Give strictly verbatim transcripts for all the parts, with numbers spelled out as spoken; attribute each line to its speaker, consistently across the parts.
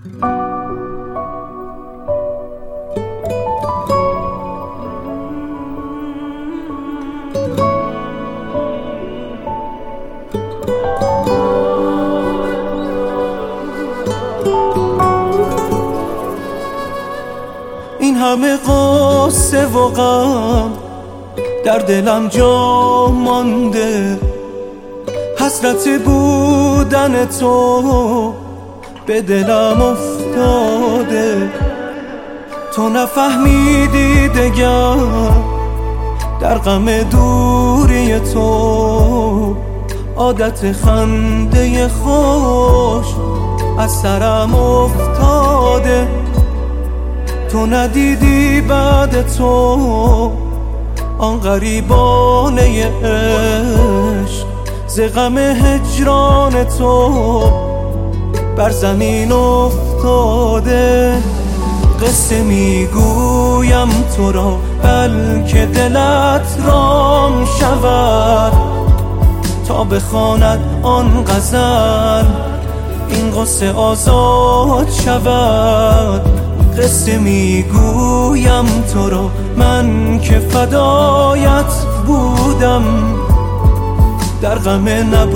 Speaker 1: این همه قصه و غم در دلم جا مانده، حسرت بودن تو به دلم افتاده. تو نفهمیدی دگر در غم دوری تو، عادت خنده خوش از سرم افتاده. تو ندیدی بعد تو آن غریبانه عشق، ز غم هجران تو بر زمین افتاده. قصه میگویم تو را بلکه دلت رام شود، تا بخواند آن غزل این غصه آزاد شود. قصه میگویم تو را من که فدایت بودم، در غم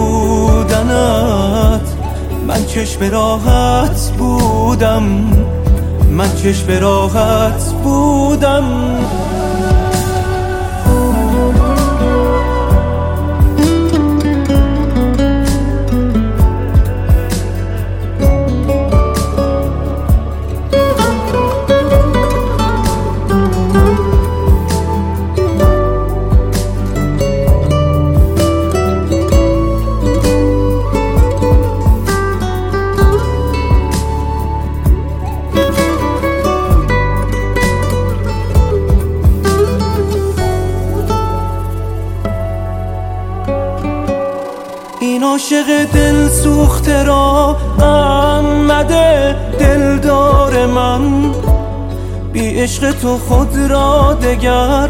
Speaker 1: نبودنت من چشم راحت بودم، من چشم راحت بودم. این عاشق دل سوخته را آمده دلدار من، بی عشق تو خود را دگر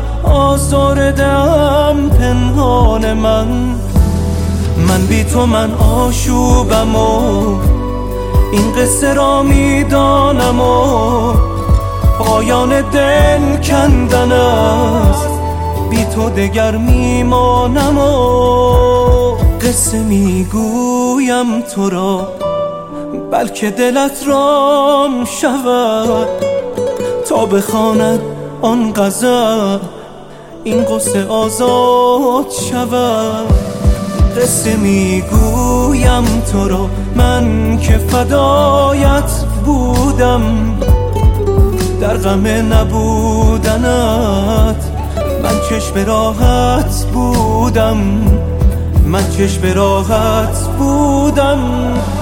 Speaker 1: آزردم پنهان من. من بی تو من آشوبم و این قصه را میدانم و پایان دل کندن است، بی تو دگر میمانم و قصه میگویم تو را بلکه دلت رام شود، تا بخواند آن غزل این غصه آزاد شود. قصه میگویم تو را من که فدایت بودم، در غم نبودنت من چشم راحت بودم، من چشم راحت بودم.